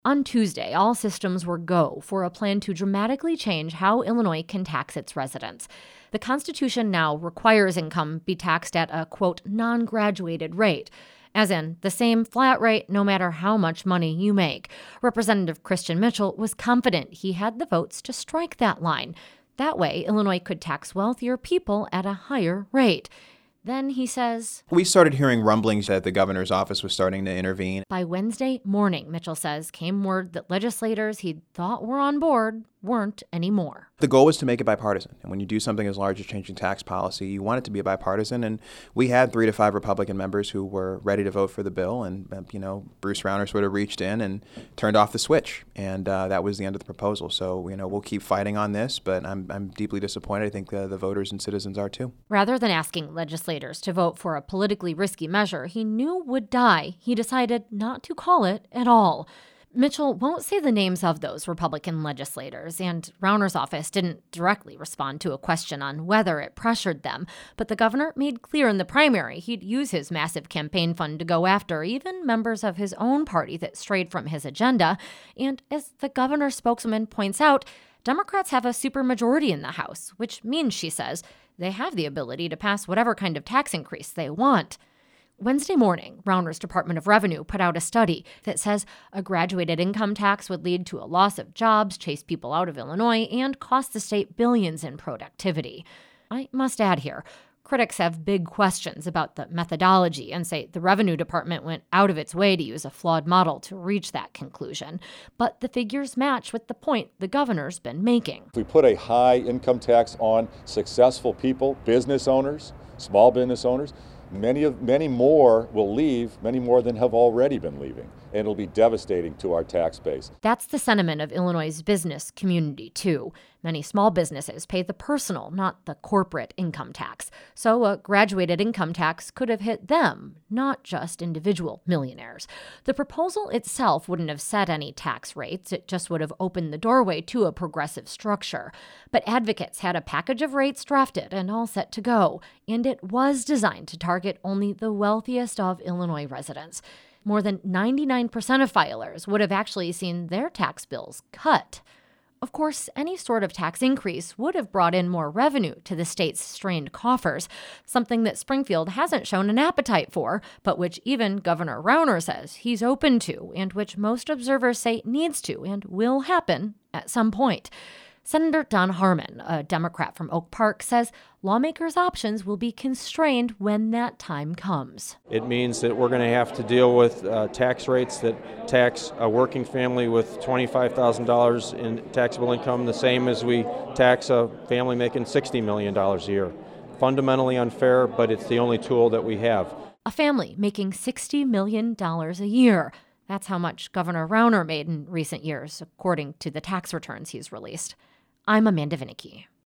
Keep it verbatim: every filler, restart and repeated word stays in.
On Tuesday, all systems were go for a plan to dramatically change how Illinois can tax its residents. The Constitution now requires income be taxed at a, quote, non-graduated rate, as in the same flat rate no matter how much money you make. Representative Christian Mitchell was confident he had the votes to strike that line. That way, Illinois could tax wealthier people at a higher rate. Then he says, We started hearing rumblings that the governor's office was starting to intervene. By Wednesday morning, Mitchell says, came word that legislators he thought were on board weren't anymore. The goal was to make it bipartisan. And when you do something as large as changing tax policy, you want it to be bipartisan. And we had three to five Republican members who were ready to vote for the bill. And, you know, Bruce Rauner sort of reached in and turned off the switch. And uh, that was the end of the proposal. So, you know, we'll keep fighting on this. But I'm, I'm deeply disappointed. I think uh, the voters and citizens are too. Rather than asking legislators to vote for a politically risky measure he knew would die, he decided not to call it at all. Mitchell won't say the names of those Republican legislators, and Rauner's office didn't directly respond to a question on whether it pressured them, but the governor made clear in the primary he'd use his massive campaign fund to go after even members of his own party that strayed from his agenda. And as the governor's spokesman points out, Democrats have a supermajority in the House, which means, she says, they have the ability to pass whatever kind of tax increase they want. Wednesday morning, Rauner's Department of Revenue put out a study that says a graduated income tax would lead to a loss of jobs, chase people out of Illinois, and cost the state billions in productivity. I must add here, critics have big questions about the methodology and say the Revenue Department went out of its way to use a flawed model to reach that conclusion. But the figures match with the point the governor's been making. If we put a high income tax on successful people, business owners, small business owners, Many of many more will leave, many more than have already been leaving, and it'll be devastating to our tax base. That's the sentiment of Illinois' business community, too. Many small businesses pay the personal, not the corporate income tax. So a graduated income tax could have hit them, not just individual millionaires. The proposal itself wouldn't have set any tax rates. It just would have opened the doorway to a progressive structure. But advocates had a package of rates drafted and all set to go, and it was designed to target only the wealthiest of Illinois residents. More than ninety-nine percent of filers would have actually seen their tax bills cut. Of course, any sort of tax increase would have brought in more revenue to the state's strained coffers, something that Springfield hasn't shown an appetite for, but which even Governor Rauner says he's open to, and which most observers say needs to and will happen at some point. Senator Don Harmon, a Democrat from Oak Park, says lawmakers' options will be constrained when that time comes. It means that we're going to have to deal with uh, tax rates that tax a working family with twenty-five thousand dollars in taxable income the same as we tax a family making sixty million dollars a year. Fundamentally unfair, but it's the only tool that we have. A family making sixty million dollars a year. That's how much Governor Rauner made in recent years, according to the tax returns he's released. I'm Amanda Vinicky.